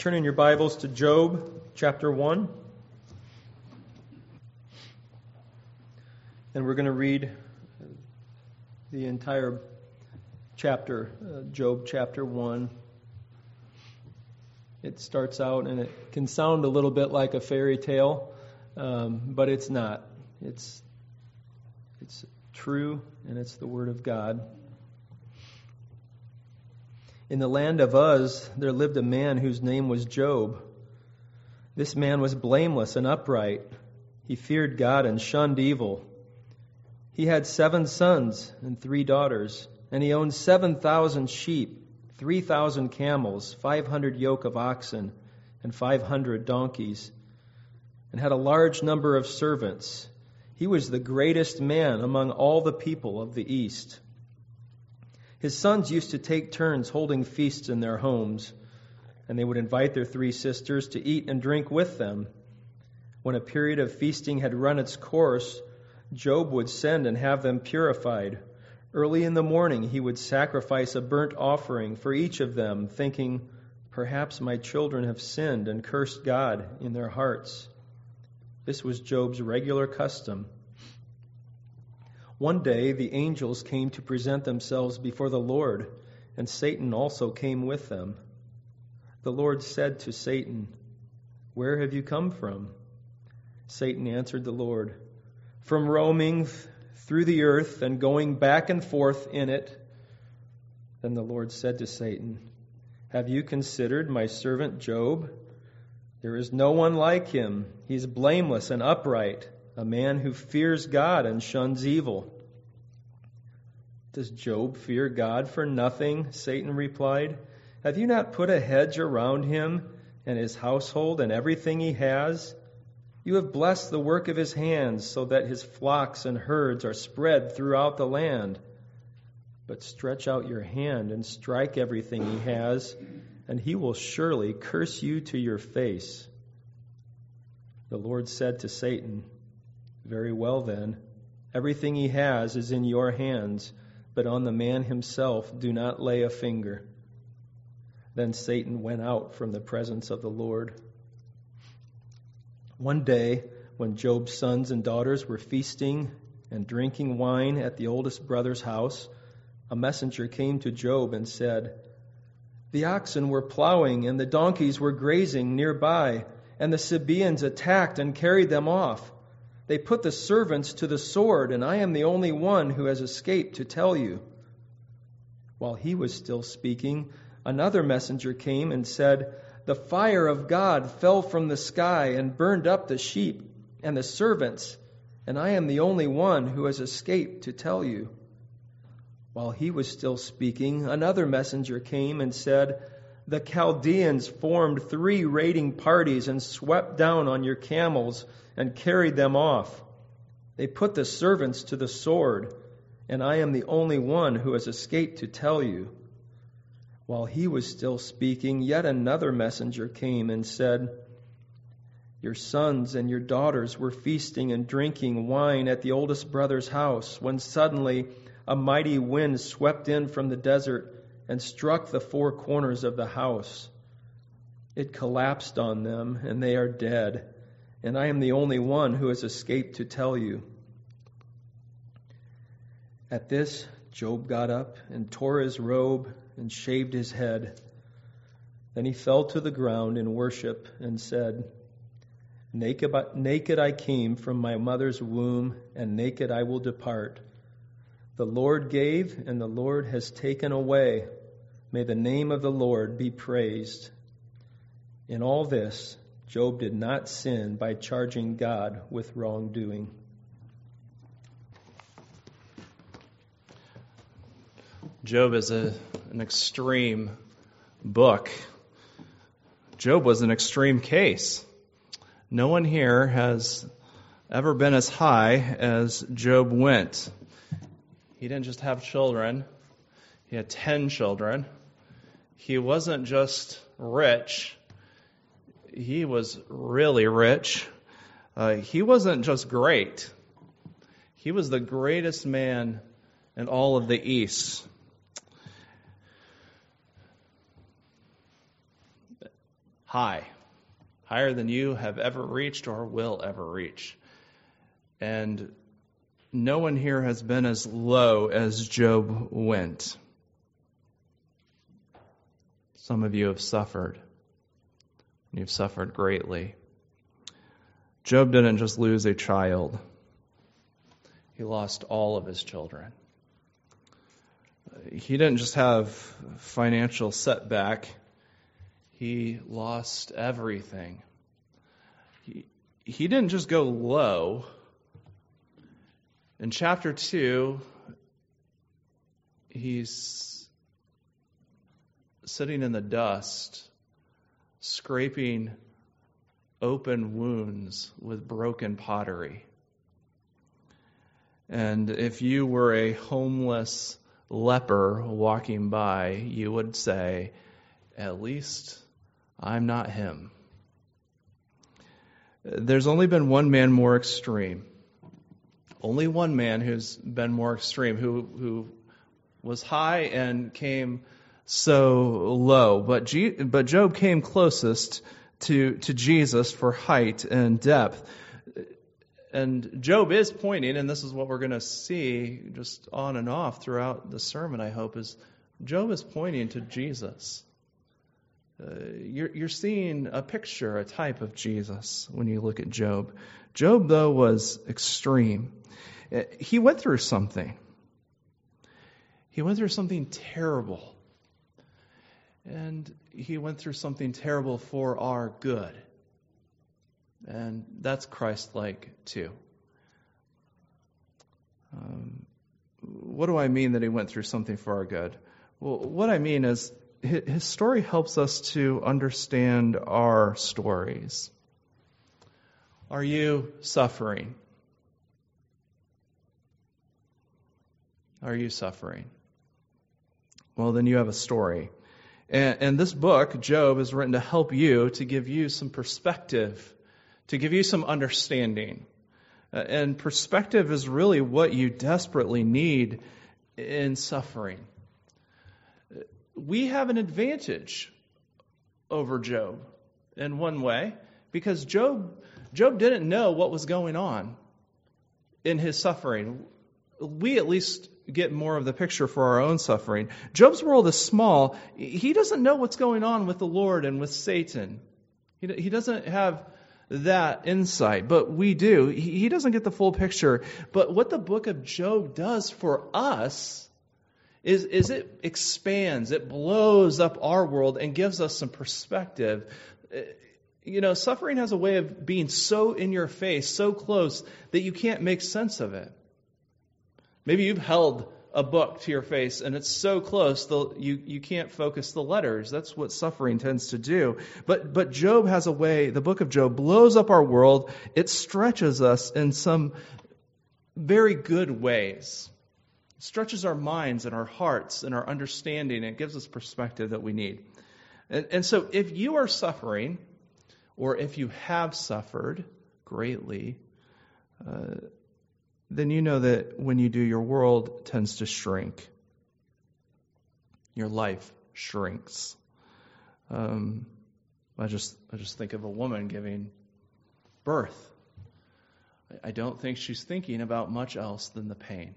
Turn in your Bibles to Job chapter 1. And we're going to read the entire chapter, Job chapter 1. It starts out and it can sound a little bit like a fairy tale, but it's not. It's true, and it's the Word of God. In the land of Uz, there lived a man whose name was Job. This man was blameless and upright. He feared God and shunned evil. He had 7 sons and 3 daughters, and he owned 7,000 sheep, 3,000 camels, 500 yoke of oxen, and 500 donkeys, and had a large number of servants. He was the greatest man among all the people of the East. His sons used to take turns holding feasts in their homes, and they would invite their 3 sisters to eat and drink with them. When a period of feasting had run its course, Job would send and have them purified. Early in the morning he would sacrifice a burnt offering for each of them, thinking, "Perhaps my children have sinned and cursed God in their hearts." This was Job's regular custom. One day the angels came to present themselves before the Lord, and Satan also came with them. The Lord said to Satan, "Where have you come from?" Satan answered the Lord, "From roaming through the earth and going back and forth in it." Then the Lord said to Satan, "Have you considered my servant Job? There is no one like him. He is blameless and upright, a man who fears God and shuns evil." "Does Job fear God for nothing?" Satan replied. "Have you not put a hedge around him and his household and everything he has? You have blessed the work of his hands so that his flocks and herds are spread throughout the land. But stretch out your hand and strike everything he has, and he will surely curse you to your face." The Lord said to Satan, "Very well then, everything he has is in your hands, but on the man himself do not lay a finger." Then Satan went out from the presence of the Lord. One day, when Job's sons and daughters were feasting and drinking wine at the oldest brother's house, a messenger came to Job and said, "The oxen were plowing and the donkeys were grazing nearby, and the Sabaeans attacked and carried them off. They put the servants to the sword, and I am the only one who has escaped to tell you." While he was still speaking, another messenger came and said, "The fire of God fell from the sky and burned up the sheep and the servants, and I am the only one who has escaped to tell you." While he was still speaking, another messenger came and said, "The Chaldeans formed 3 raiding parties and swept down on your camels and carried them off. They put the servants to the sword, and I am the only one who has escaped to tell you." While he was still speaking, yet another messenger came and said, "Your sons and your daughters were feasting and drinking wine at the oldest brother's house, when suddenly a mighty wind swept in from the desert and struck the 4 corners of the house. It collapsed on them, and they are dead, and I am the only one who has escaped to tell you." At this, Job got up and tore his robe and shaved his head. Then he fell to the ground in worship and said, Naked I came from my mother's womb, and naked I will depart. The Lord gave, and the Lord has taken away. May the name of the Lord be praised." In all this, Job did not sin by charging God with wrongdoing. Job is an extreme book. Job was an extreme case. No one here has ever been as high as Job went. He didn't just have children. He had 10 children. He wasn't just rich. He was really rich. He wasn't just great. He was the greatest man in all of the East. high, higher than you have ever reached or will ever reach. And no one here has been as low as Job went. Some of you have suffered. You've suffered greatly. Job didn't just lose a child. He lost all of his children. He didn't just have financial setback. He lost everything. He didn't just go low. In chapter 2, he's sitting in the dust, scraping open wounds with broken pottery. And if you were a homeless leper walking by, you would say, at least I'm not him. There's only been one man more extreme. Only one man who's been more extreme, who was high and came so low. But Job came closest to Jesus for height and depth. And Job is pointing, and this is what we're going to see just on and off throughout the sermon, I hope, is Job is pointing to Jesus. You're seeing a picture, a type of Jesus when you look at Job. Job, though, was extreme. He went through something. He went through something terrible. And he went through something terrible for our good. And that's Christ-like too. What do I mean that he went through something for our good? Well, what I mean is his story helps us to understand our stories. Are you suffering? Are you suffering? Well, then you have a story. And this book, Job, is written to help you, to give you some perspective, to give you some understanding. And perspective is really what you desperately need in suffering. We have an advantage over Job in one way, because Job didn't know what was going on in his suffering. We at least get more of the picture for our own suffering. Job's world is small. He doesn't know what's going on with the Lord and with Satan. He doesn't have that insight, but we do. He doesn't get the full picture. But what the book of Job does for us is it expands, it blows up our world and gives us some perspective. You know, suffering has a way of being so in your face, so close, that you can't make sense of it. Maybe you've held a book to your face and it's so close you can't focus the letters. That's what suffering tends to do. But Job has a way, the book of Job blows up our world. It stretches us in some very good ways. It stretches our minds and our hearts and our understanding. And it gives us perspective that we need. And so if you are suffering, or if you have suffered greatly, then you know that when you do, your world tends to shrink. Your life shrinks. I just think of a woman giving birth. I don't think she's thinking about much else than the pain.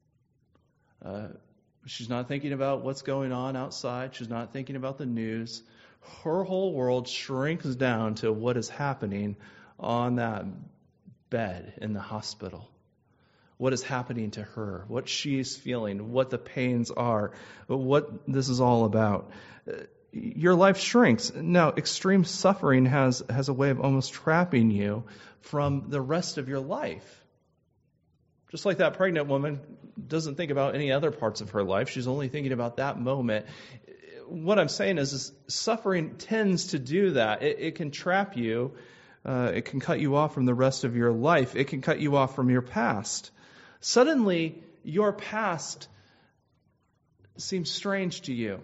She's not thinking about what's going on outside. She's not thinking about the news. Her whole world shrinks down to what is happening on that bed in the hospital. What is happening to her, what she's feeling, what the pains are, what this is all about. Your life shrinks. Now, extreme suffering has a way of almost trapping you from the rest of your life. Just like that pregnant woman doesn't think about any other parts of her life. She's only thinking about that moment. What I'm saying is suffering tends to do that. It can trap you. It can cut you off from the rest of your life. It can cut you off from your past. Suddenly, your past seems strange to you.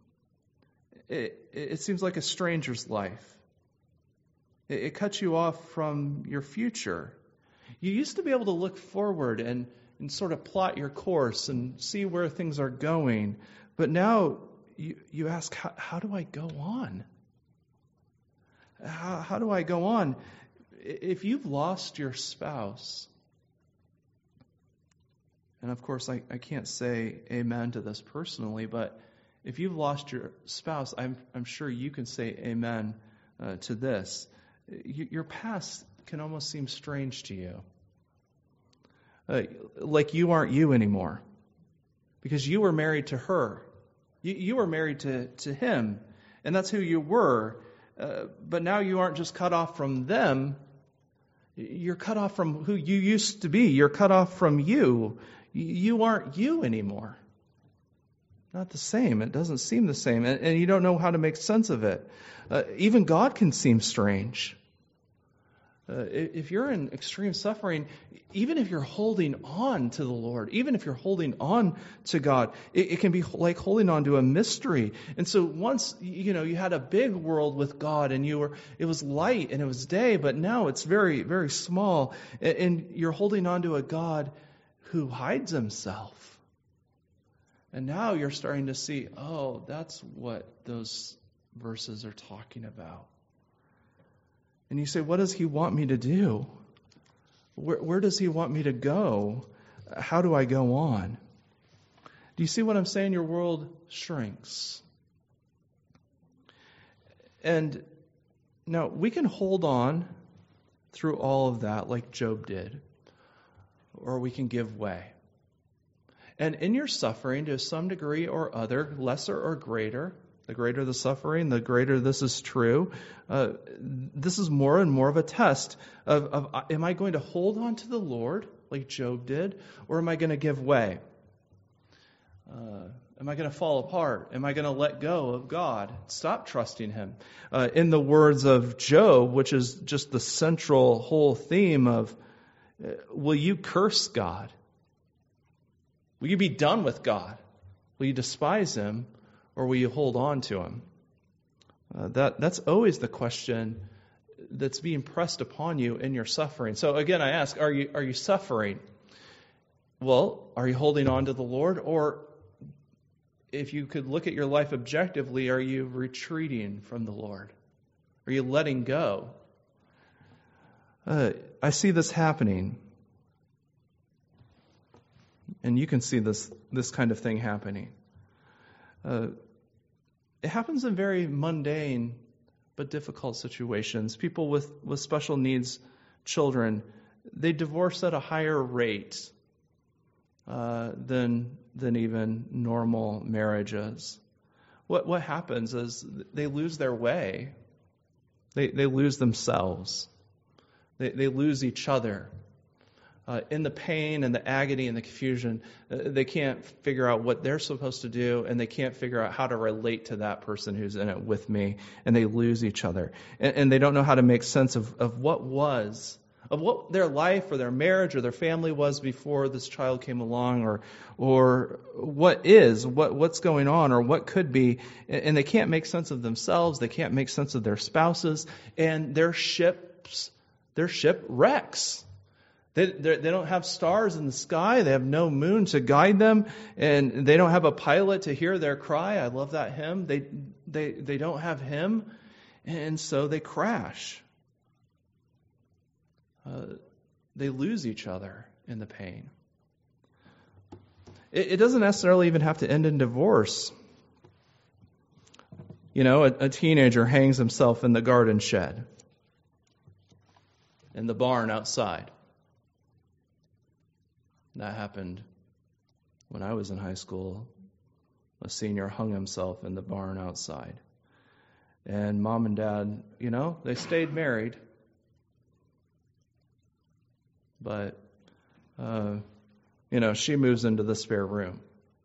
It seems like a stranger's life. It cuts you off from your future. You used to be able to look forward and sort of plot your course and see where things are going. But now you ask, how do I go on? How do I go on? If you've lost your spouse, and of course I can't say amen to this personally, but if you've lost your spouse, I'm sure you can say amen to this. Your past can almost seem strange to you. Like you aren't you anymore. Because you were married to her. You were married to him. And that's who you were. But now you aren't just cut off from them. You're cut off from who you used to be. You're cut off from you. You aren't you anymore. Not the same. It doesn't seem the same. And you don't know how to make sense of it. Even God can seem strange. If you're in extreme suffering, even if you're holding on to the Lord, even if you're holding on to God, it can be like holding on to a mystery. And so once, you had a big world with God and it was light and it was day, but now it's very, very small. And you're holding on to a God who hides himself. And now you're starting to see, oh, that's what those verses are talking about. And you say, what does he want me to do? Where does he want me to go? How do I go on? Do you see what I'm saying? Your world shrinks. And now we can hold on through all of that like Job did, or we can give way. And in your suffering, to some degree or other, lesser or greater, the greater the suffering, the greater this is true. This is more and more of a test of am I going to hold on to the Lord like Job did, or am I going to give way? Am I going to fall apart? Am I going to let go of God? Stop trusting him. In the words of Job, which is just the central whole theme of, will you curse God? Will you be done with God? Will you despise him? Or will you hold on to him? That's always the question that's being pressed upon you in your suffering. So again, I ask, are you suffering? Well, are you holding on to the Lord? Or if you could look at your life objectively, are you retreating from the Lord? Are you letting go? I see this happening. And you can see this kind of thing happening. It happens in very mundane but difficult situations. People with special needs children, they divorce at a higher rate than even normal marriages. What happens is they lose their way. They lose themselves. They lose each other. In the pain and the agony and the confusion, they can't figure out what they're supposed to do, and they can't figure out how to relate to that person who's in it with me, and they lose each other. And they don't know how to make sense of what their life or their marriage or their family was before this child came along, or what's going on, or what could be. And they can't make sense of themselves, they can't make sense of their spouses, and their ship wrecks. They don't have stars in the sky. They have no moon to guide them, and they don't have a pilot to hear their cry. I love that hymn. They don't have him, and so they crash. They lose each other in the pain. It doesn't necessarily even have to end in divorce. A teenager hangs himself in the garden shed, in the barn outside. That happened when I was in high school. A senior hung himself in the barn outside. And mom and dad, they stayed married. But, she moves into the spare room.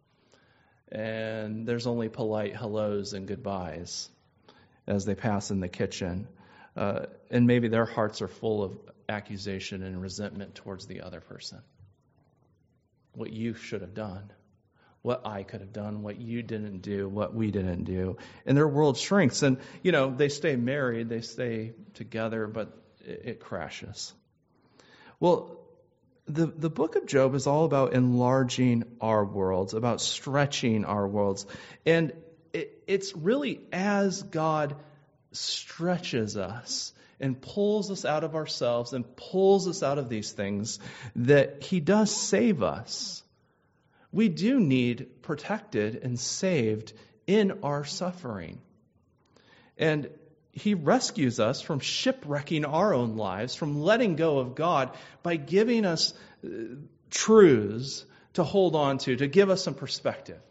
And there's only polite hellos and goodbyes as they pass in the kitchen. And maybe their hearts are full of accusation and resentment towards the other person. What you should have done, what I could have done, what you didn't do, what we didn't do. And their world shrinks. And, they stay married, they stay together, but it crashes. Well, the book of Job is all about enlarging our worlds, about stretching our worlds. And it's really as God stretches us and pulls us out of ourselves and pulls us out of these things, that He does save us. We do need protected and saved in our suffering. And He rescues us from shipwrecking our own lives, from letting go of God, by giving us truths to hold on to give us some perspective.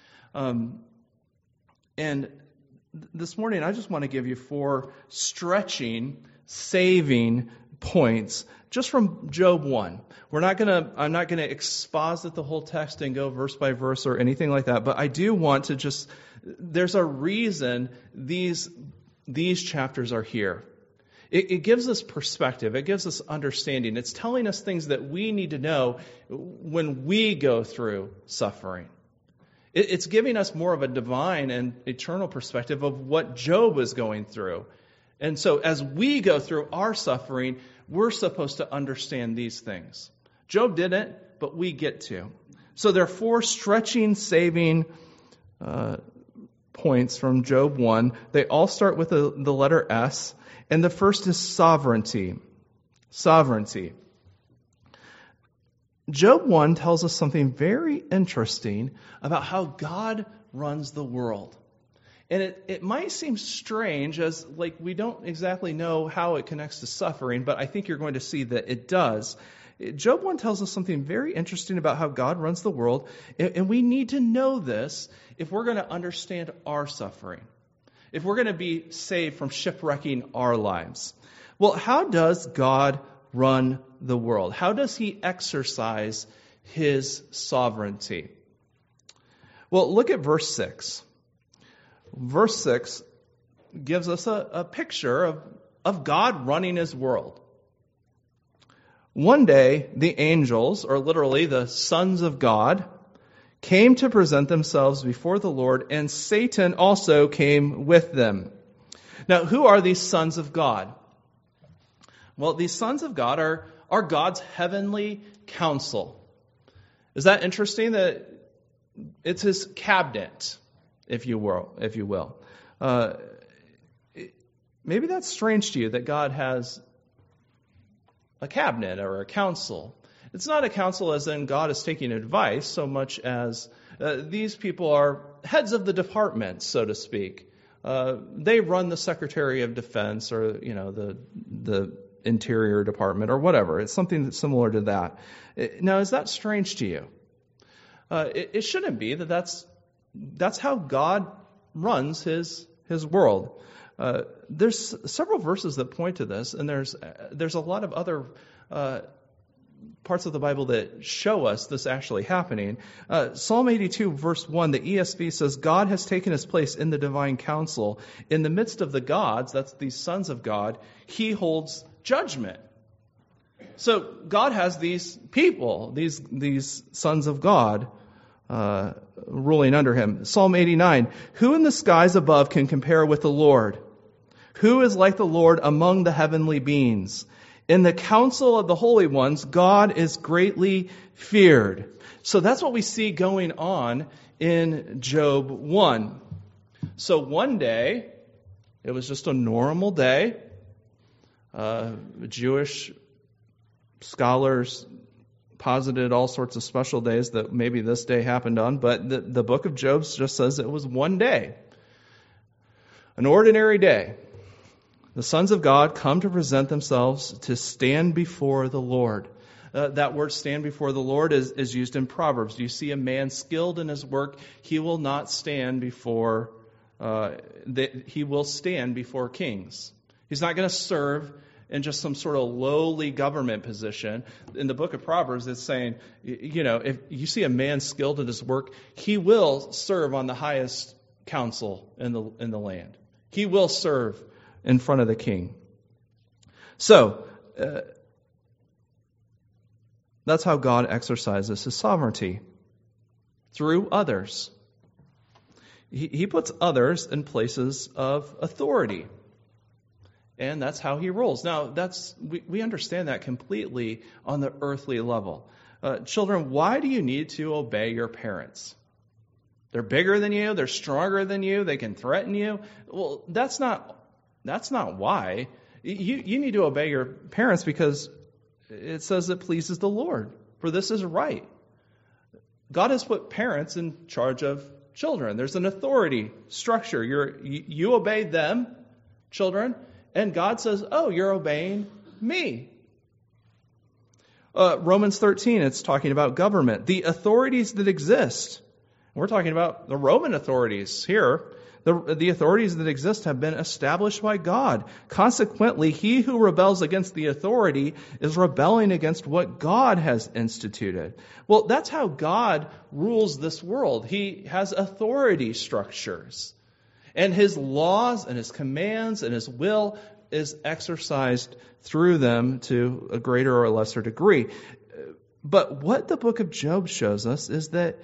And this morning, I just want to give you 4 stretching, saving points just from Job 1. I'm not going to exposit the whole text and go verse by verse or anything like that, but I do want to there's a reason these chapters are here. It gives us perspective. It gives us understanding. It's telling us things that we need to know when we go through suffering. It's giving us more of a divine and eternal perspective of what Job was going through. And so as we go through our suffering, we're supposed to understand these things. Job didn't, but we get to. So there are 4 stretching, saving points from Job 1. They all start with the letter S. And the first is sovereignty. Sovereignty. Job 1 tells us something very interesting about how God runs the world. And it might seem strange, as like we don't exactly know how it connects to suffering, but I think you're going to see that it does. Job 1 tells us something very interesting about how God runs the world, and we need to know this if we're going to understand our suffering, if we're going to be saved from shipwrecking our lives. Well, how does God run the world? How does He exercise His sovereignty? Well, look at verse 6. Verse 6 gives us a picture of God running His world. One day, the angels, or literally the sons of God, came to present themselves before the Lord, and Satan also came with them. Now, who are these sons of God? Well, these sons of God are God's heavenly council. Is that interesting? That it's His cabinet, if you will. Maybe that's strange to you that God has a cabinet or a council. It's not a council as in God is taking advice so much as these people are heads of the department, so to speak. They run the Secretary of Defense or the Interior Department or whatever. It's something that's similar to that. Now, is that strange to you? It shouldn't be. That's how God runs His world. There's several verses that point to this, and there's a lot of other parts of the Bible that show us this actually happening. Psalm 82, verse 1, the ESV says, God has taken His place in the divine council. In the midst of the gods, that's these sons of God, He holds judgment. So God has these people, these sons of God, ruling under Him. Psalm 89, who in the skies above can compare with the Lord? Who is like the Lord among the heavenly beings? In the council of the holy ones, God is greatly feared. So that's what we see going on in Job 1. So one day, it was just a normal day. Jewish scholars posited all sorts of special days that maybe this day happened on, but the book of Job just says it was one day. An ordinary day. The sons of God come to present themselves to stand before the Lord. That word stand before the Lord is used in Proverbs. You see a man skilled in his work, he will not stand before, he will stand before kings. He's not going to serve in just some sort of lowly government position. In the book of Proverbs, it's saying, if you see a man skilled in his work, he will serve on the highest council in the land. He will serve in front of the king. So, that's how God exercises His sovereignty. Through others. He puts others in places of authority. And that's how He rules. Now, we understand that completely on the earthly level. Children, why do you need to obey your parents? They're bigger than you. They're stronger than you. They can threaten you. Well, that's not That's not why. You need to obey your parents because it says it pleases the Lord, for this is right. God has put parents in charge of children. There's an authority structure. You obey them, children, and God says, oh, you're obeying me. Romans 13, it's talking about government. The authorities that exist. We're talking about the Roman authorities here. The authorities that exist have been established by God. Consequently, he who rebels against the authority is rebelling against what God has instituted. Well, that's how God rules this world. He has authority structures. And his laws and his commands and his will is exercised through them to a greater or lesser degree. But what the book of Job shows us is that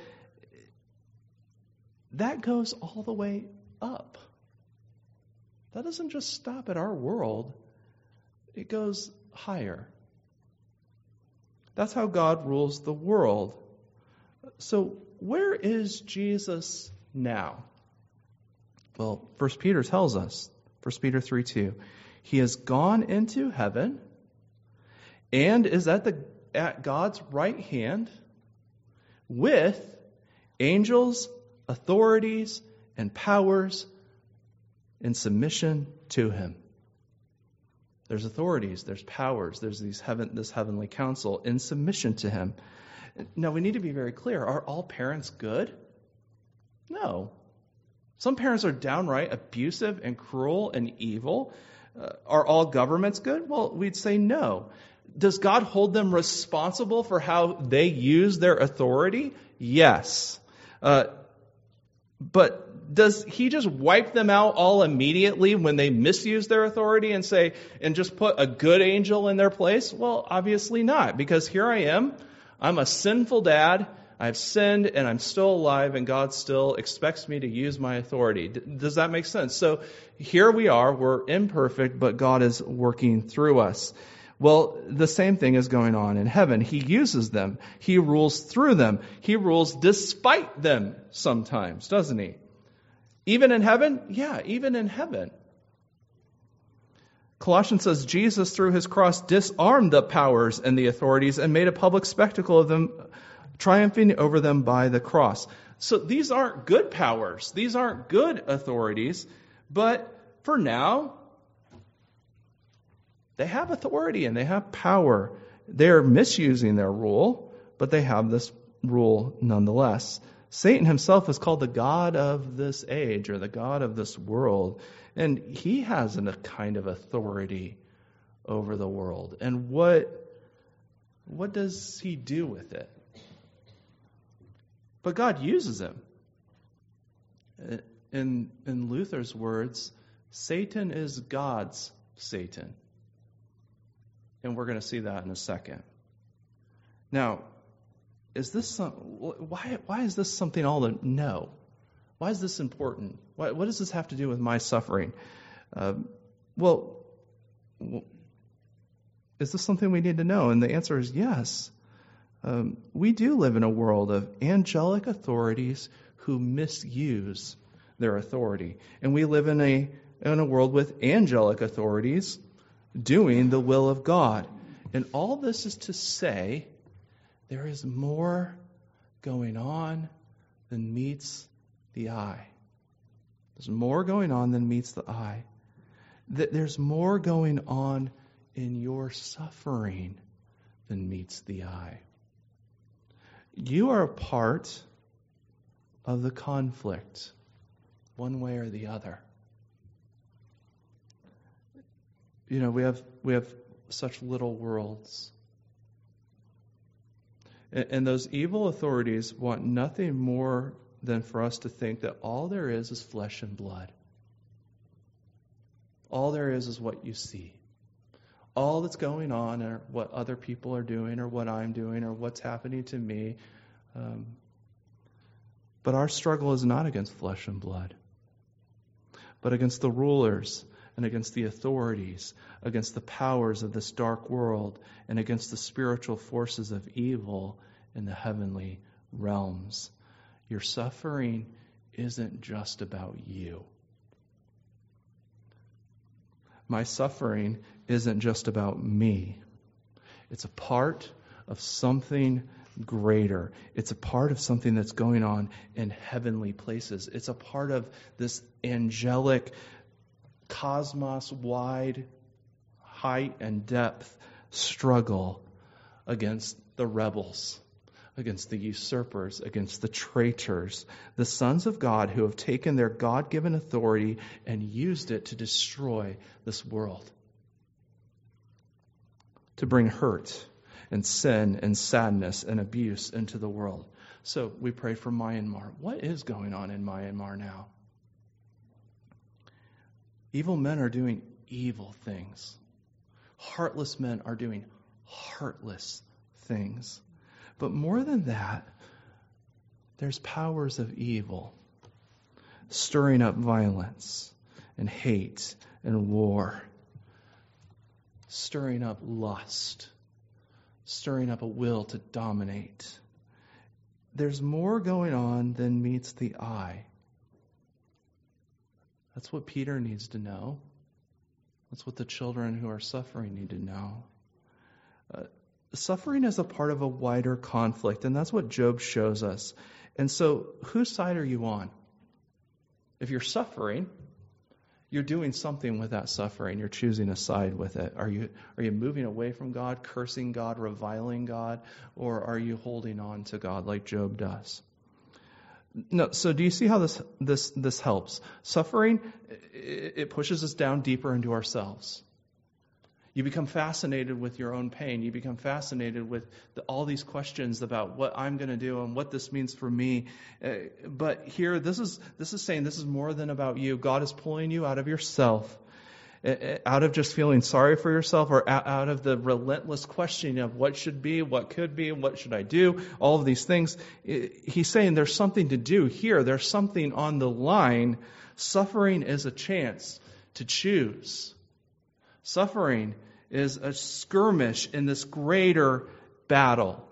goes all the way up. That doesn't just stop at our world. It goes higher. That's how God rules the world. So where is Jesus now? Well, 1 Peter tells us, 1 Peter 3:2, he has gone into heaven and is at God's right hand with angels, authorities, and powers in submission to him. There's authorities, there's powers, there's this heavenly council in submission to him. Now, we need to be very clear. Are all parents good? No. Some parents are downright abusive and cruel and evil. Are all governments good? Well, we'd say no. Does God hold them responsible for how they use their authority? Yes. But does he just wipe them out all immediately when they misuse their authority and just put a good angel in their place? Well, obviously not, because here I am. I'm a sinful dad. I've sinned and I'm still alive, and God still expects me to use my authority. Does that make sense? So here we are. We're imperfect, but God is working through us. Well, the same thing is going on in heaven. He uses them. He rules through them. He rules despite them sometimes, doesn't he? Even in heaven? Yeah, even in heaven. Colossians says Jesus, through his cross, disarmed the powers and the authorities and made a public spectacle of them, triumphing over them by the cross. So these aren't good powers. These aren't good authorities. But for now, they have authority and they have power. They're misusing their rule, but they have this rule nonetheless. Satan himself is called the god of this age, or the god of this world, and he has a kind of authority over the world. And what does he do with it? But God uses him. In Luther's words, Satan is God's Satan. And we're going to see that in a second. Now, why is this something all to know? Why is this important? What does this have to do with my suffering? Well, is this something we need to know? And the answer is yes. We do live in a world of angelic authorities who misuse their authority. And we live in a world with angelic authorities doing the will of God. And all this is to say there is more going on than meets the eye. There's more going on than meets the eye. There's more going on in your suffering than meets the eye. You are a part of the conflict, one way or the other. You know, we have such little worlds. And those evil authorities want nothing more than for us to think that all there is flesh and blood. All there is what you see. All that's going on are what other people are doing or what I'm doing or what's happening to me. But our struggle is not against flesh and blood, but against the rulers and against the authorities, against the powers of this dark world, and against the spiritual forces of evil in the heavenly realms. Your suffering isn't just about you. my suffering isn't just about me. It's a part of something greater. It's a part of something that's going on in heavenly places. It's a part of this angelic, cosmos-wide height and depth struggle against the rebels, against the usurpers, against the traitors, the sons of God who have taken their God-given authority and used it to destroy this world, to bring hurt and sin and sadness and abuse into the world. So we pray for Myanmar. What is going on in Myanmar now? Evil men are doing evil things. Heartless men are doing heartless things. But more than that, there's powers of evil stirring up violence and hate and war, stirring up lust, stirring up a will to dominate. There's more going on than meets the eye. That's what Peter needs to know. That's what the children who are suffering need to know. Suffering is a part of a wider conflict, and that's what Job shows us. And so, whose side are you on? If you're suffering, you're doing something with that suffering. You're choosing a side with it. Are you moving away from God, cursing God, reviling God, or are you holding on to God like Job does? No. So do you see how this helps? Suffering, it pushes us down deeper into ourselves. You become fascinated with your own pain. You become fascinated with all these questions about what I'm going to do and what this means for me. But here, this is saying this is more than about you. God is pulling you out of yourself, out of just feeling sorry for yourself, or out of the relentless questioning of what should be, what could be, what should I do, all of these things. He's saying there's something to do here. There's something on the line. Suffering is a chance to choose. Suffering is a skirmish in this greater battle.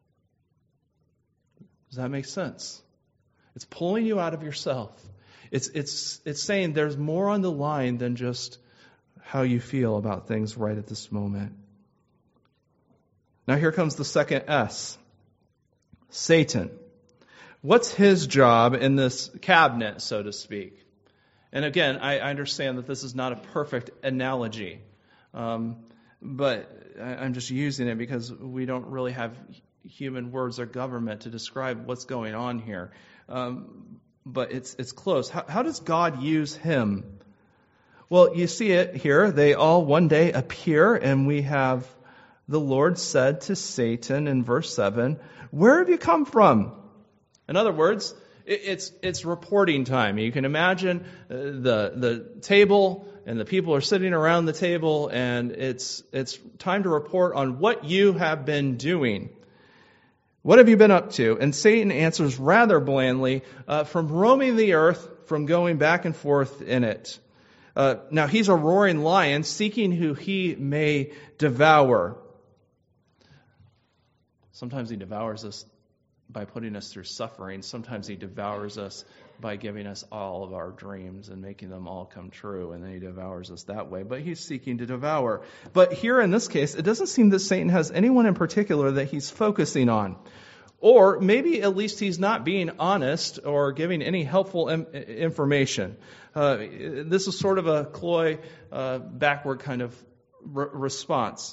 Does that make sense? It's pulling you out of yourself. It's saying there's more on the line than just how you feel about things right at this moment. Now here comes the second S. Satan. What's his job in this cabinet, so to speak? And again, I understand that this is not a perfect analogy, but I'm just using it because we don't really have human words or government to describe what's going on here. But it's close. How does God use him? Well, you see it here. They all one day appear, and we have the Lord said to Satan in verse 7, "Where have you come from?" In other words, it's reporting time. You can imagine the table, and the people are sitting around the table, and it's time to report on what you have been doing. What have you been up to? And Satan answers rather blandly, from roaming the earth, from going back and forth in it. Now he's a roaring lion, seeking who he may devour. Sometimes he devours us by putting us through suffering. Sometimes he devours us by giving us all of our dreams and making them all come true, and then he devours us that way. But he's seeking to devour. But here in this case, it doesn't seem that Satan has anyone in particular that he's focusing on. Or maybe at least he's not being honest or giving any helpful information. This is sort of a cloy, backward kind of response.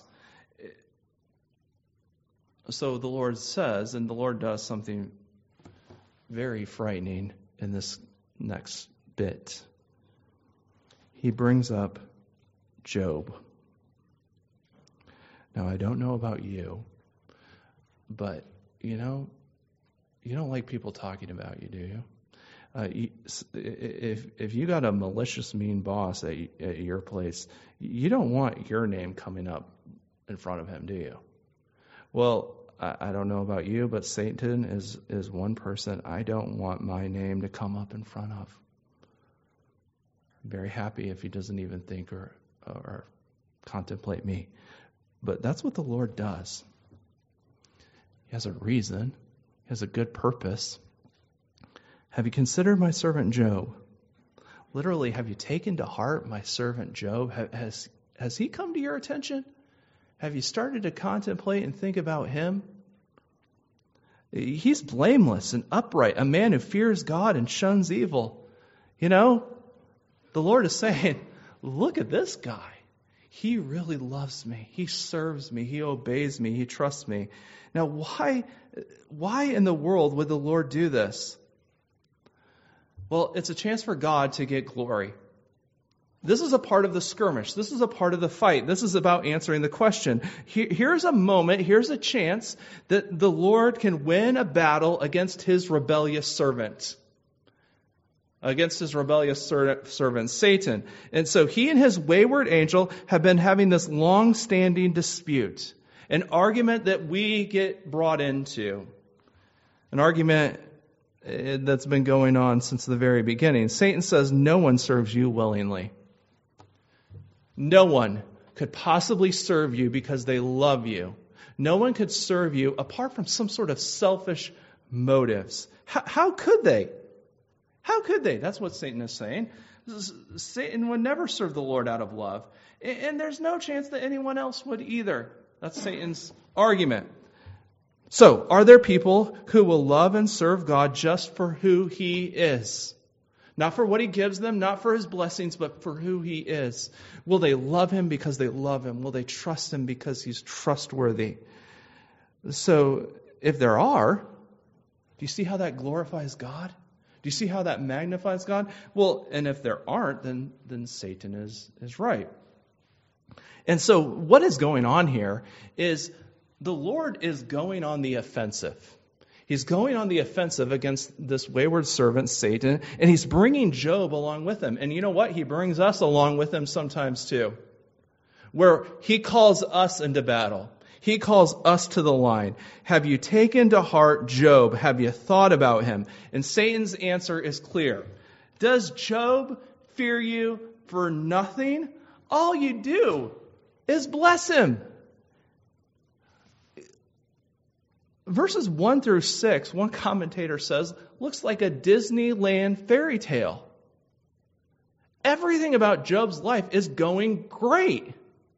So the Lord says, and the Lord does something very frightening in this next bit. He brings up Job. Now, I don't know about you, but you don't like people talking about you, do you? If you got a malicious, mean boss at your place, you don't want your name coming up in front of him, do you? Well, I don't know about you, but Satan is one person I don't want my name to come up in front of. I'm very happy if he doesn't even think or contemplate me. But that's what the Lord does. He has a reason. He has a good purpose. Have you considered my servant Job? literally, have you taken to heart my servant Job? Has he come to your attention? Have you started to contemplate and think about him? He's blameless and upright, a man who fears God and shuns evil. You know, the Lord is saying, look at this guy. He really loves me. He serves me. He obeys me. He trusts me. Now, why in the world would the Lord do this? Well, it's a chance for God to get glory. This is a part of the skirmish. This is a part of the fight. This is about answering the question. Here's a moment, here's a chance that the Lord can win a battle against his rebellious servant. Against his rebellious servant, Satan. And so he and his wayward angel have been having this long-standing dispute. An argument that we get brought into. An argument that's been going on since the very beginning. Satan says no one serves you willingly. No one could possibly serve you because they love you. No one could serve you apart from some sort of selfish motives. How could they? How could they? That's what Satan is saying. Satan would never serve the Lord out of love. And there's no chance that anyone else would either. That's Satan's argument. So, are there people who will love and serve God just for who he is? Not for what he gives them, not for his blessings, but for who he is. Will they love him because they love him? Will they trust him because he's trustworthy? So, if there are, do you see how that glorifies God? Do you see how that magnifies God? Well, and if there aren't, then Satan is right. And so what is going on here is the Lord is going on the offensive. He's going on the offensive against this wayward servant, Satan, and he's bringing Job along with him. And you know what? He brings us along with him sometimes too, where he calls us into battle. He calls us to the line. Have you taken to heart Job? Have you thought about him? And Satan's answer is clear. Does Job fear you for nothing? All you do is bless him. Verses 1 through 6, one commentator says, looks like a Disneyland fairy tale. Everything about Job's life is going great.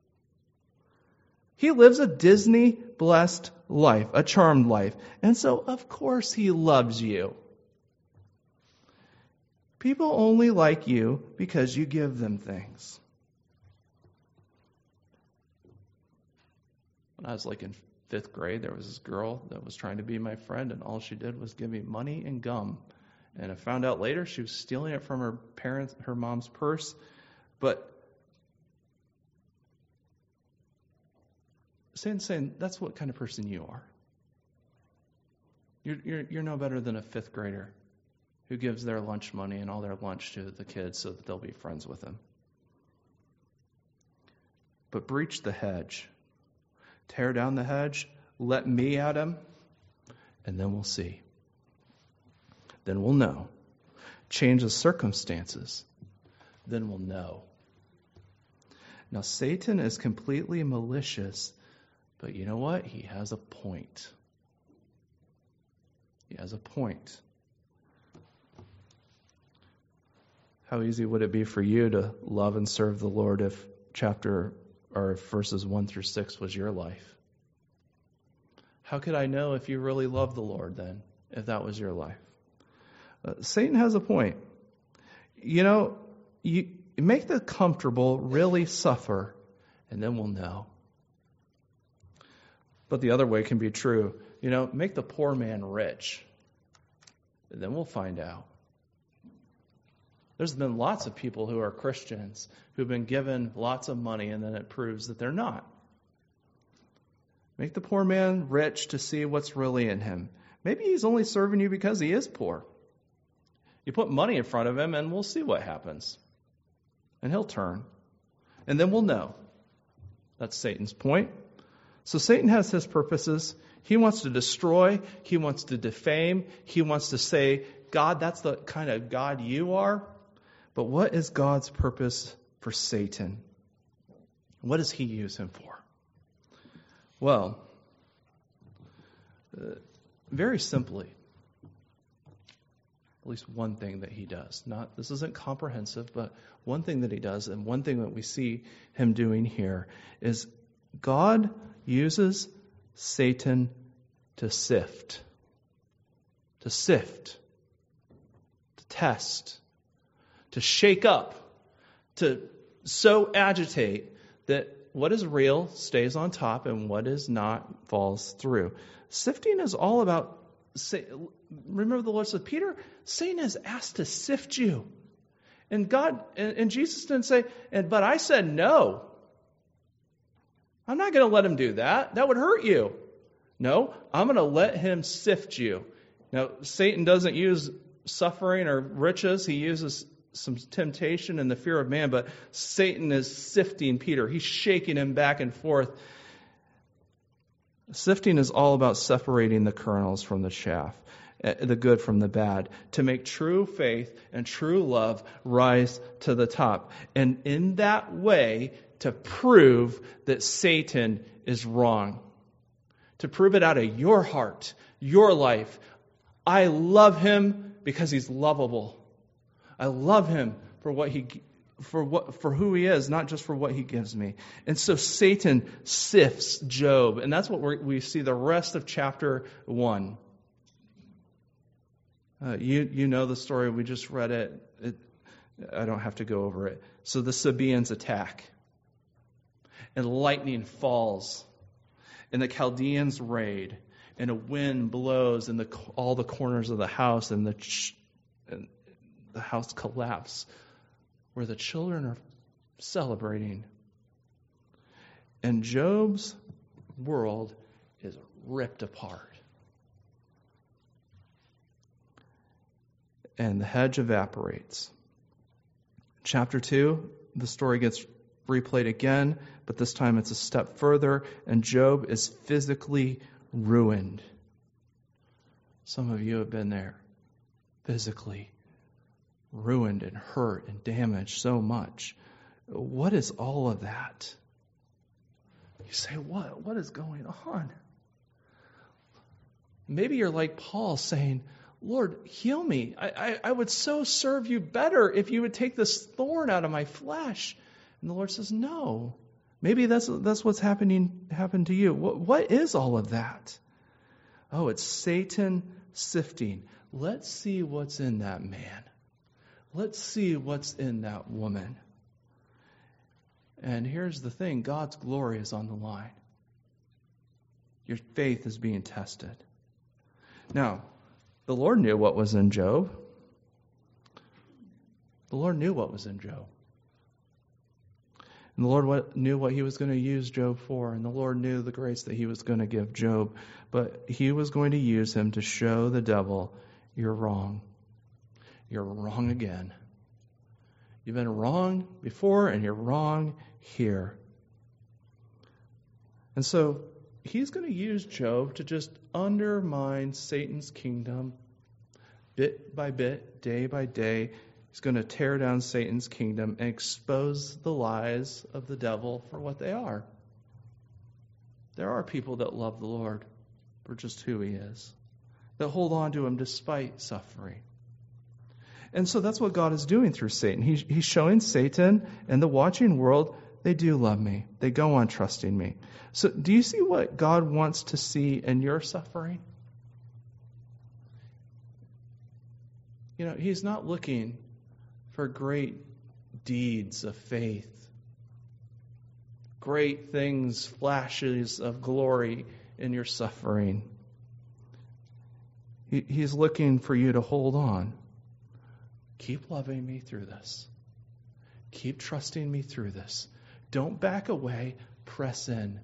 He lives a Disney-blessed life, a charmed life. And so, of course, he loves you. People only like you because you give them things. When I was in 5th grade, there was this girl that was trying to be my friend, and all she did was give me money and gum. And I found out later she was stealing it from her mom's purse. But saying that's what kind of person you are. You're no better than a 5th grader who gives their lunch money and all their lunch to the kids so that they'll be friends with them. But breach the hedge. Tear down the hedge. Let me at him. And then we'll see. Then we'll know. Change the circumstances. Then we'll know. Now, Satan is completely malicious. But you know what? He has a point. He has a point. How easy would it be for you to love and serve the Lord if verses 1 through 6 was your life? How could I know if you really love the Lord then, if that was your life? Satan has a point. You make the comfortable really suffer, and then we'll know. But the other way can be true. Make the poor man rich. And then we'll find out. There's been lots of people who are Christians who've been given lots of money and then it proves that they're not. Make the poor man rich to see what's really in him. Maybe he's only serving you because he is poor. You put money in front of him and we'll see what happens. And he'll turn. And then we'll know. That's Satan's point. So Satan has his purposes. He wants to destroy. He wants to defame. He wants to say, God, that's the kind of God you are. But what is God's purpose for Satan? What does he use him for? Well, very simply, at least one thing that he does. This isn't comprehensive, but one thing that he does, and one thing that we see him doing here, is God uses Satan to sift, to test, to shake up, to so agitate that what is real stays on top and what is not falls through. Sifting is all about, remember the Lord said, Peter, Satan has asked to sift you. And God, and Jesus didn't say, but I said no. I'm not going to let him do that. That would hurt you. No, I'm going to let him sift you. Now, Satan doesn't use suffering or riches. He uses some temptation and the fear of man, but Satan is sifting Peter. He's shaking him back and forth. Sifting is all about separating the kernels from the chaff, the good from the bad, to make true faith and true love rise to the top. And in that way, to prove that Satan is wrong. To prove it out of your heart, your life. I love him because he's lovable. I love him for who he is, not just for what he gives me. And so Satan sifts Job, and that's what we see the rest of chapter 1. You know the story. We just read it. I don't have to go over it. So the Sabaeans attack, and lightning falls, and the Chaldeans raid, and a wind blows in all the corners of the house, and the house collapses, where the children are celebrating. And Job's world is ripped apart. And the hedge evaporates. Chapter 2, the story gets replayed again, but this time it's a step further, and Job is physically ruined. Some of you have been there. Physically ruined and hurt and damaged so much. What is all of that? You say, what is going on? Maybe you're like Paul saying, Lord, heal me. I would so serve you better if you would take this thorn out of my flesh. And the Lord says, no. Maybe that's what's happened to you. What is all of that? Oh, it's Satan sifting. Let's see what's in that man. Let's see what's in that woman. And here's the thing. God's glory is on the line. Your faith is being tested. Now, the Lord knew what was in Job. The Lord knew what was in Job. And the Lord knew what he was going to use Job for. And the Lord knew the grace that he was going to give Job. But he was going to use him to show the devil, you're wrong. You're wrong again. You've been wrong before and you're wrong here. And so he's going to use Job to just undermine Satan's kingdom bit by bit, day by day. He's going to tear down Satan's kingdom and expose the lies of the devil for what they are. There are people that love the Lord for just who he is, that hold on to him despite suffering. And so that's what God is doing through Satan. He's showing Satan and the watching world, they do love me. They go on trusting me. So do you see what God wants to see in your suffering? You know, he's not looking for great deeds of faith, great things, flashes of glory in your suffering. He's looking for you to hold on. Keep loving me through this. Keep trusting me through this. Don't back away. Press in.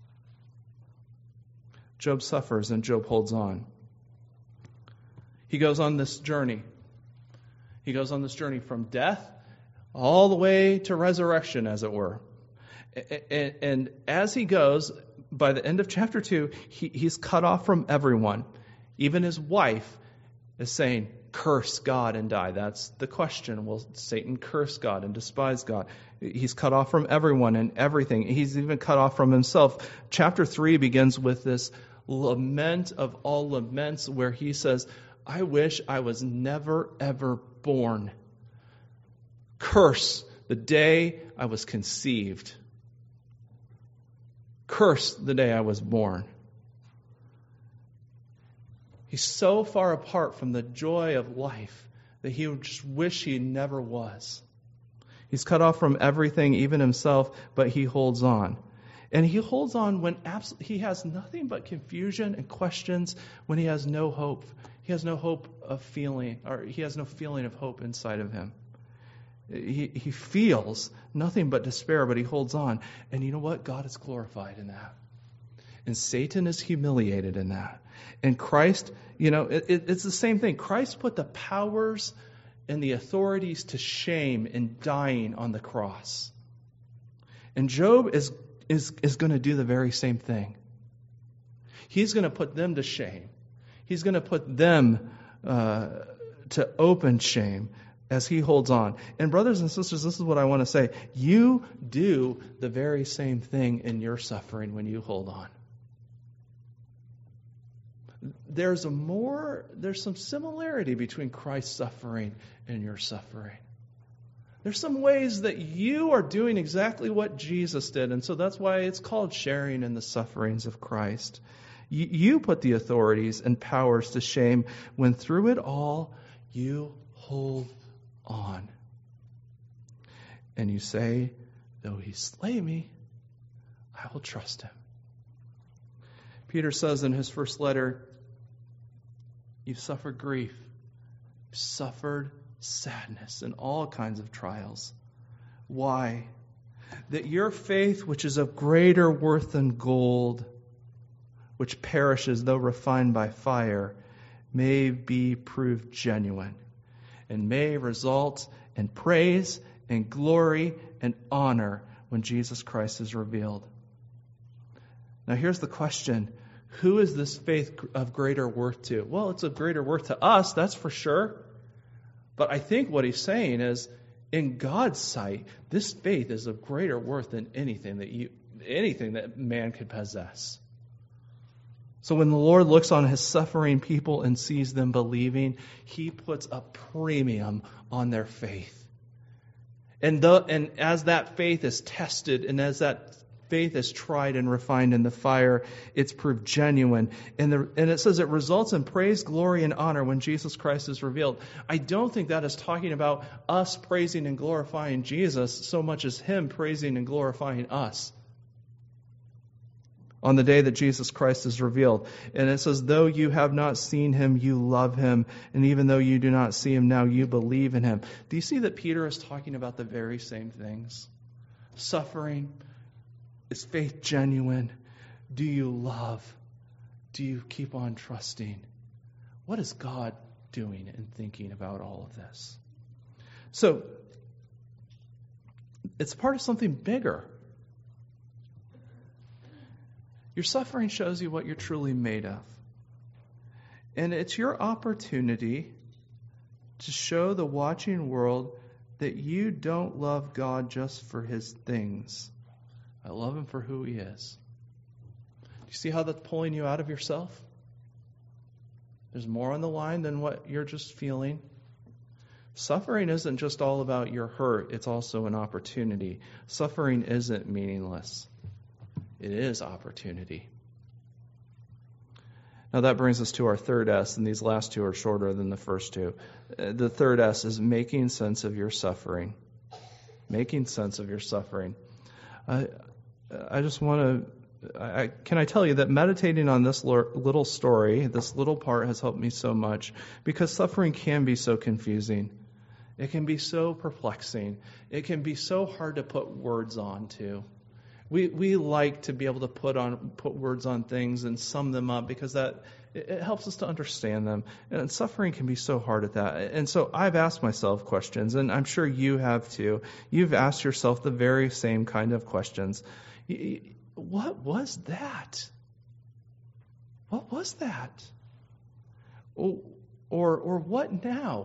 Job suffers and Job holds on. He goes on this journey. He goes on this journey from death all the way to resurrection, as it were. And as he goes, by the end of chapter 2, he's cut off from everyone. Even his wife is saying, curse God and die. That's the question. Will Satan curse God and despise God? He's cut off from everyone and everything. He's even cut off from himself. Chapter 3 begins with this lament of all laments where he says, I wish I was never, ever born. Curse the day I was conceived. Curse the day I was born. He's so far apart from the joy of life that he would just wish he never was. He's cut off from everything, even himself, but he holds on. And he holds on when he has nothing but confusion and questions, when he has no hope. He has no hope of feeling, or he has no feeling of hope inside of him. He feels nothing but despair, but he holds on. And you know what? God is glorified in that. And Satan is humiliated in that. And Christ, it's the same thing. Christ put the powers and the authorities to shame in dying on the cross. And Job is going to do the very same thing. He's going to put them to shame. He's going to put them to open shame as he holds on. And brothers and sisters, this is what I want to say. You do the very same thing in your suffering when you hold on. There's some similarity between Christ's suffering and your suffering. There's some ways that you are doing exactly what Jesus did, and so that's why it's called sharing in the sufferings of Christ. You put the authorities and powers to shame when through it all you hold on. And you say, though he slay me, I will trust him. Peter says in his first letter, you've suffered grief, you've suffered sadness and all kinds of trials. Why? That your faith, which is of greater worth than gold, which perishes though refined by fire, may be proved genuine and may result in praise and glory and honor when Jesus Christ is revealed. Now here's the question. Who is this faith of greater worth to? Well, it's of greater worth to us, that's for sure. But I think what he's saying is, in God's sight, this faith is of greater worth than anything that man could possess. So when the Lord looks on his suffering people and sees them believing, he puts a premium on their faith. And as that faith is tested, and as that faith is tried and refined in the fire, it's proved genuine. And it says it results in praise, glory, and honor when Jesus Christ is revealed. I don't think that is talking about us praising and glorifying Jesus so much as him praising and glorifying us on the day that Jesus Christ is revealed. And it says, though you have not seen him, you love him. And even though you do not see him now, you believe in him. Do you see that Peter is talking about the very same things? Suffering. Is faith genuine? Do you love? Do you keep on trusting? What is God doing and thinking about all of this? So, it's part of something bigger. Your suffering shows you what you're truly made of. And it's your opportunity to show the watching world that you don't love God just for his things. I love him for who he is. Do you see how that's pulling you out of yourself? There's more on the line than what you're just feeling. Suffering isn't just all about your hurt. It's also an opportunity. Suffering isn't meaningless. It is opportunity. Now that brings us to our third S, and these last two are shorter than the first two. The third S is making sense of your suffering. Making sense of your suffering. I just want to, can I tell you that meditating on this little story, this little part has helped me so much, because suffering can be so confusing. It can be so perplexing. It can be so hard to put words on to. We like to be able to put words on things and sum them up, because it helps us to understand them. And suffering can be so hard at that. And so I've asked myself questions, and I'm sure you have too. You've asked yourself the very same kind of questions. What was that? What was that? Or what now?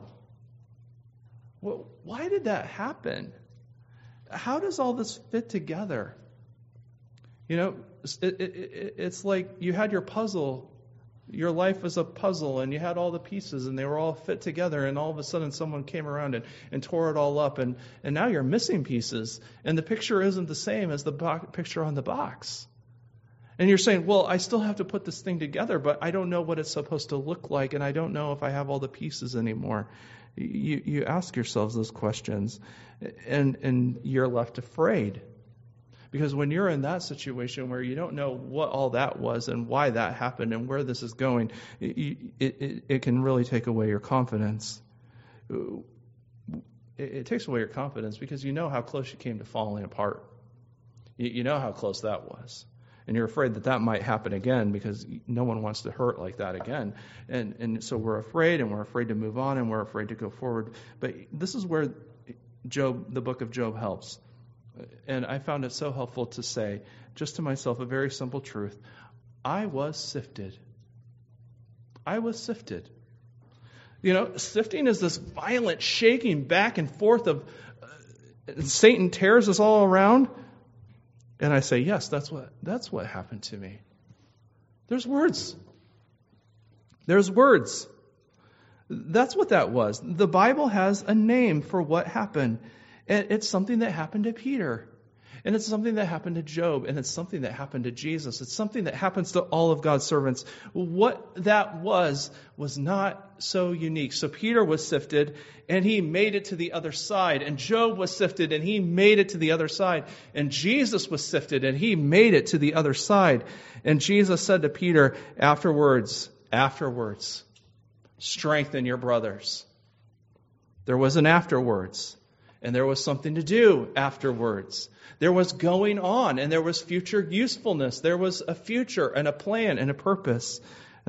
Why did that happen? How does all this fit together? You know, it's like you had your puzzle Your life was a puzzle, and you had all the pieces, and they were all fit together, and all of a sudden someone came around and tore it all up, and now you're missing pieces, and the picture isn't the same as the picture on the box. And you're saying, well, I still have to put this thing together, but I don't know what it's supposed to look like, and I don't know if I have all the pieces anymore. You ask yourselves those questions, and you're left afraid. Because when you're in that situation where you don't know what all that was and why that happened and where this is going, it can really take away your confidence. It takes away your confidence because you know how close you came to falling apart. You know how close that was. And you're afraid that might happen again because no one wants to hurt like that again. And so we're afraid, and we're afraid to move on, and we're afraid to go forward. But this is where the book of Job helps. And I found it so helpful to say, just to myself, a very simple truth. I was sifted. I was sifted. Sifting is this violent shaking back and forth of Satan tears us all around. And I say, yes, that's what happened to me. There's words. There's words. That's what that was. The Bible has a name for what happened. And it's something that happened to Peter. And it's something that happened to Job. And it's something that happened to Jesus. It's something that happens to all of God's servants. What that was not so unique. So Peter was sifted, and he made it to the other side. And Job was sifted, and he made it to the other side. And Jesus was sifted, and he made it to the other side. And Jesus said to Peter afterwards, strengthen your brothers. There was an afterwards. And there was something to do afterwards. There was going on, and there was future usefulness. There was a future and a plan and a purpose. And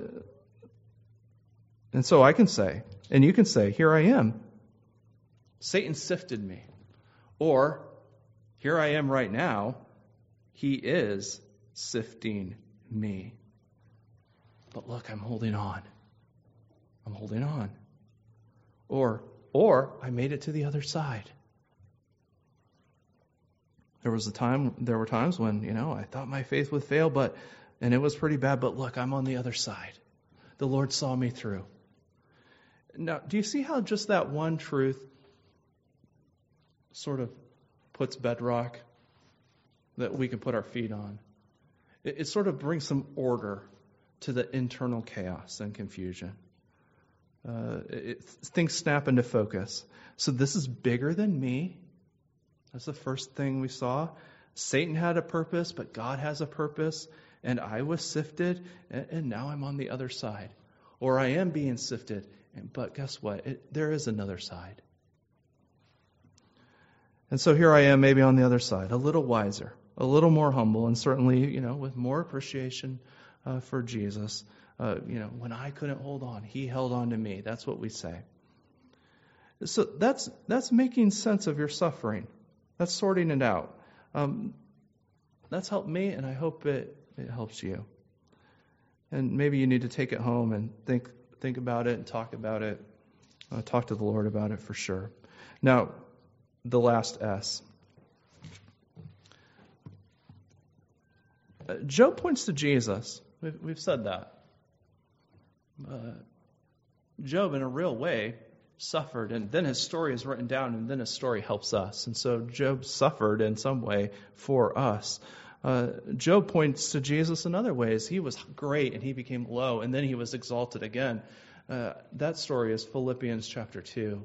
so I can say, and you can say, here I am. Satan sifted me. Or, here I am right now. He is sifting me. But look, I'm holding on. I'm holding on. Or I made it to the other side. There were times when, I thought my faith would fail, and it was pretty bad, but look, I'm on the other side. The Lord saw me through. Now, do you see how just that one truth sort of puts bedrock that we can put our feet on? It sort of brings some order to the internal chaos and confusion. Things snap into focus. So this is bigger than me. That's the first thing we saw. Satan had a purpose, but God has a purpose. And I was sifted, and now I'm on the other side. Or I am being sifted, but guess what? There is another side. And so here I am, maybe on the other side, a little wiser, a little more humble, and certainly, with more appreciation for Jesus. When I couldn't hold on, he held on to me. That's what we say. So that's making sense of your suffering. That's sorting it out. That's helped me, and I hope it helps you. And maybe you need to take it home and think about it and talk about it. Talk to the Lord about it for sure. Now, the last S. Job points to Jesus. We've said that. Job, in a real way, suffered, and then his story is written down, and then his story helps us. And so Job suffered in some way for us. Job points to Jesus in other ways. He was great, and he became low, and then he was exalted again. That story is Philippians chapter 2.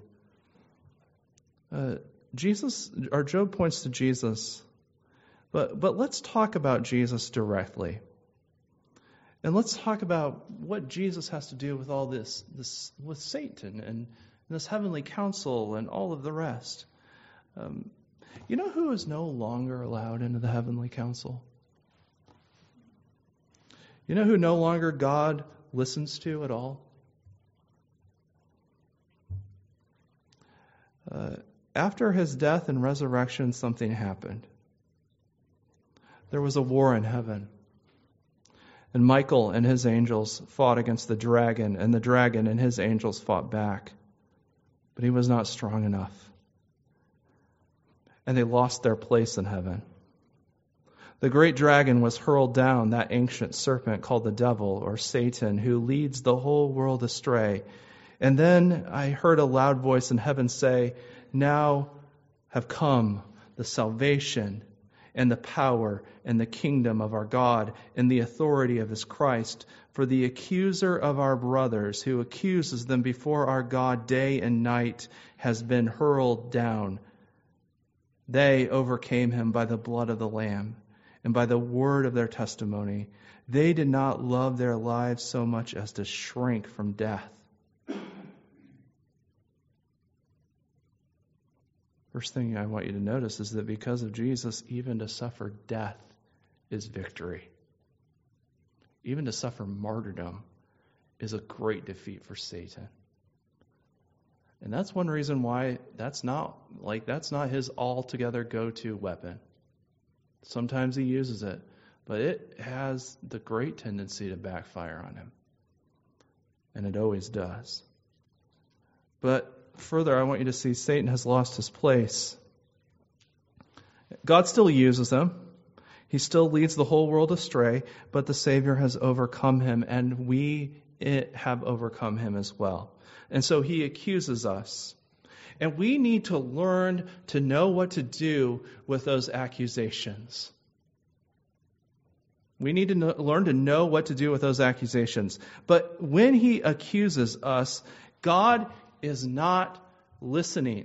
Job points to Jesus, but let's talk about Jesus directly. And let's talk about what Jesus has to do with all this with Satan and this heavenly council and all of the rest. You know who is no longer allowed into the heavenly council? You know who no longer God listens to at all? After his death and resurrection, something happened. There was a war in heaven. And Michael and his angels fought against the dragon, and the dragon and his angels fought back. But he was not strong enough. And they lost their place in heaven. The great dragon was hurled down, that ancient serpent called the devil or Satan, who leads the whole world astray. And then I heard a loud voice in heaven say, now have come the salvation and the power and the kingdom of our God and the authority of his Christ. For the accuser of our brothers, who accuses them before our God day and night, has been hurled down. They overcame him by the blood of the Lamb and by the word of their testimony. They did not love their lives so much as to shrink from death. First thing I want you to notice is that because of Jesus, even to suffer death is victory. Even to suffer martyrdom is a great defeat for Satan. And that's one reason why that's not his altogether go-to weapon. Sometimes he uses it, but it has the great tendency to backfire on him. And it always does. But further, I want you to see Satan has lost his place. God still uses him. He still leads the whole world astray, but the Savior has overcome him, and we have overcome him as well. And so he accuses us. And we need to learn to know what to do with those accusations. We need to learn to know what to do with those accusations. But when he accuses us, God is not listening.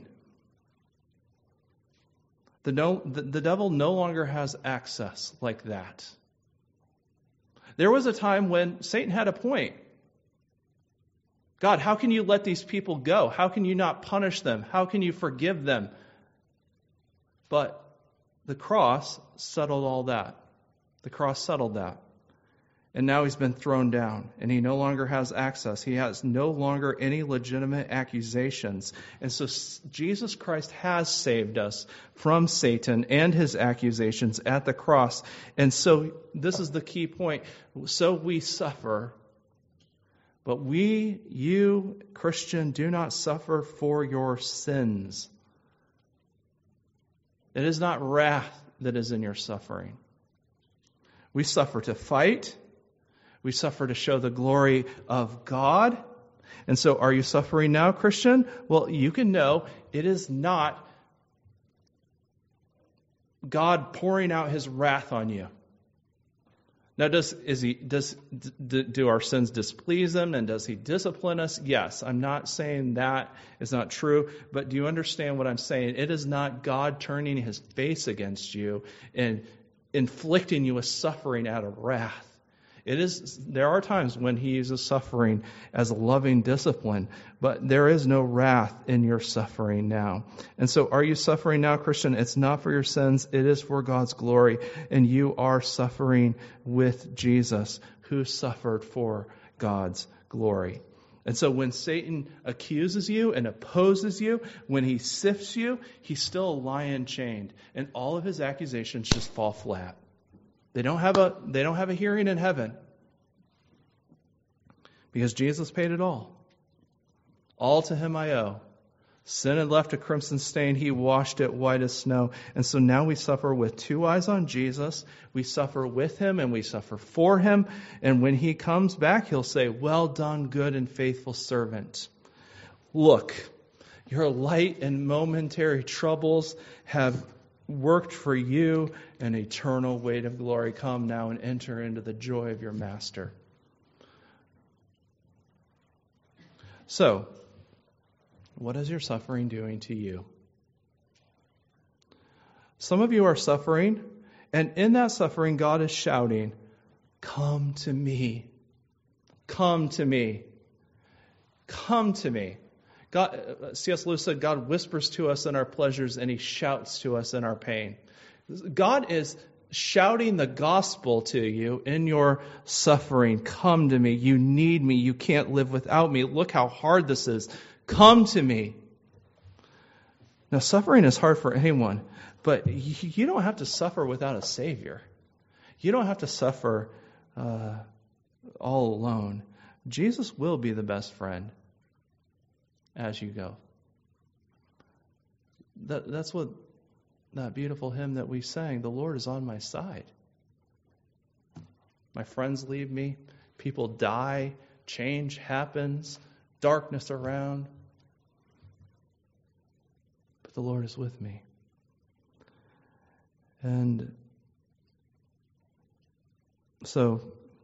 The devil no longer has access like that. There was a time when Satan had a point. God, how can you let these people go? How can you not punish them? How can you forgive them? But the cross settled all that. The cross settled that. And now he's been thrown down, and he no longer has access. He has no longer any legitimate accusations. And so Jesus Christ has saved us from Satan and his accusations at the cross. And so this is the key point. So we suffer. But you, Christian, do not suffer for your sins. It is not wrath that is in your suffering. We suffer to fight. We suffer to show the glory of God. And so are you suffering now, Christian? Well, you can know it is not God pouring out his wrath on you. Now, do our sins displease him, and does he discipline us? Yes, I'm not saying that is not true, but do you understand what I'm saying? It is not God turning his face against you and inflicting you with suffering out of wrath. There are times when he uses suffering as a loving discipline, but there is no wrath in your suffering now. And so are you suffering now, Christian? It's not for your sins. It is for God's glory. And you are suffering with Jesus, who suffered for God's glory. And so when Satan accuses you and opposes you, when he sifts you, he's still a lion chained. And all of his accusations just fall flat. They don't have a hearing in heaven. Because Jesus paid it all. All to him I owe. Sin had left a crimson stain. He washed it white as snow. And so now we suffer with two eyes on Jesus. We suffer with him and we suffer for him. And when he comes back, he'll say, "Well done, good and faithful servant. Look, your light and momentary troubles have worked for you an eternal weight of glory. Come now and enter into the joy of your master." So, what is your suffering doing to you? Some of you are suffering, and in that suffering, God is shouting, "Come to me. Come to me. Come to me." God, C.S. Lewis said, God whispers to us in our pleasures, and he shouts to us in our pain. God is shouting the gospel to you in your suffering. Come to me. You need me. You can't live without me. Look how hard this is. Come to me. Now, suffering is hard for anyone, but you don't have to suffer without a Savior. You don't have to suffer all alone. Jesus will be the best friend as you go. That's what that beautiful hymn that we sang, "The Lord is on my side." My friends leave me. People die. Change happens. Darkness around. But the Lord is with me. And so,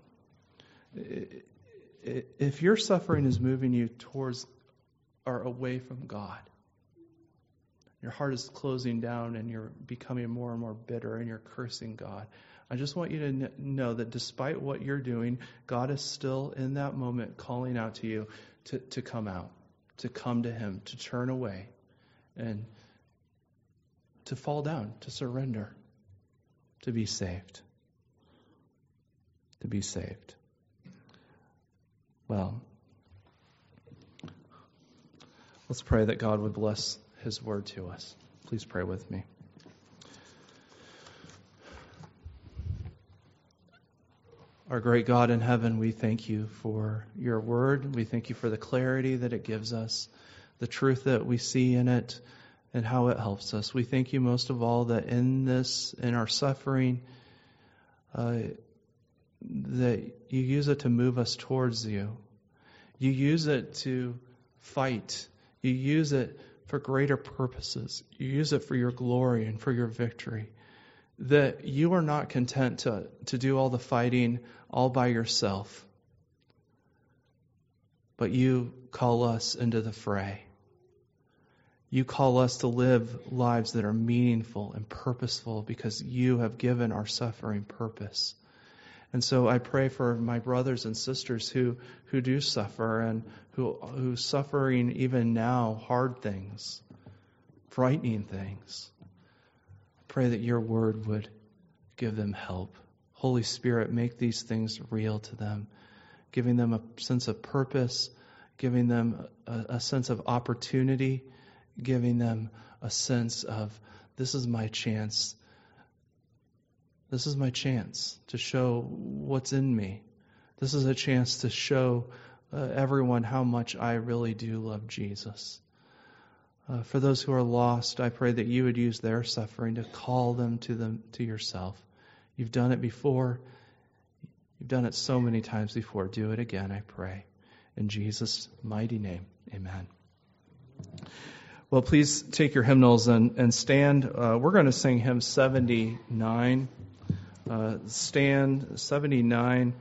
if your suffering is moving you towards or away from God, your heart is closing down and you're becoming more and more bitter and you're cursing God, I just want you to know that despite what you're doing, God is still in that moment calling out to you to come out, to come to Him, to turn away, and to fall down, to surrender, to be saved. To be saved. Well, let's pray that God would bless His word to us. Please pray with me. Our great God in heaven, we thank you for your word. We thank you for the clarity that it gives us, the truth that we see in it, and how it helps us. We thank you most of all that in our suffering, that you use it to move us towards you. You use it to fight. You use it for greater purposes. You use it for your glory and for your victory. That you are not content to do all the fighting all by yourself, but you call us into the fray. You call us to live lives that are meaningful and purposeful because you have given our suffering purpose. And so I pray for my brothers and sisters who do suffer and who suffering even now hard things, frightening things. I pray that your word would give them help. Holy Spirit, make these things real to them, giving them a sense of purpose, giving them a sense of opportunity, giving them a sense of, this is my chance. This is my chance to show what's in me. This is a chance to show everyone how much I really do love Jesus. For those who are lost, I pray that you would use their suffering to call them to yourself. You've done it before. You've done it so many times before. Do it again, I pray. In Jesus' mighty name, amen. Well, please take your hymnals and stand. We're going to sing hymn 79. Stand 79.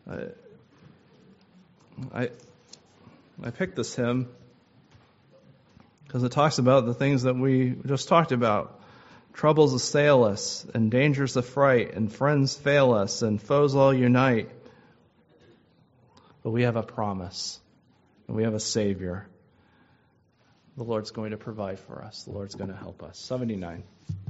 I picked this hymn because it talks about the things that we just talked about. Troubles assail us, and dangers affright, and friends fail us, and foes all unite. But we have a promise, and we have a Savior. The Lord's going to provide for us. The Lord's going to help us. 79.